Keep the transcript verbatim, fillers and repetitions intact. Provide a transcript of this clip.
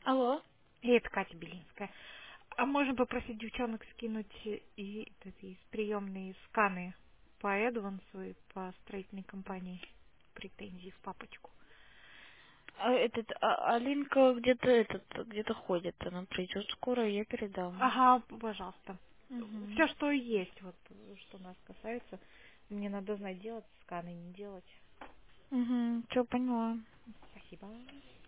Алло. И это Катя Белинская. А можно попросить девчонок скинуть и такие приемные сканы по Эдвансу и по строительной компании претензии в папочку? А этот, а, Алинка где-то этот, где-то ходит. Она придет скоро, я передам. Ага, пожалуйста. Угу. Все, что есть, вот что нас касается, мне надо знать, делать сканы, не делать. Угу. Все поняла. Спасибо.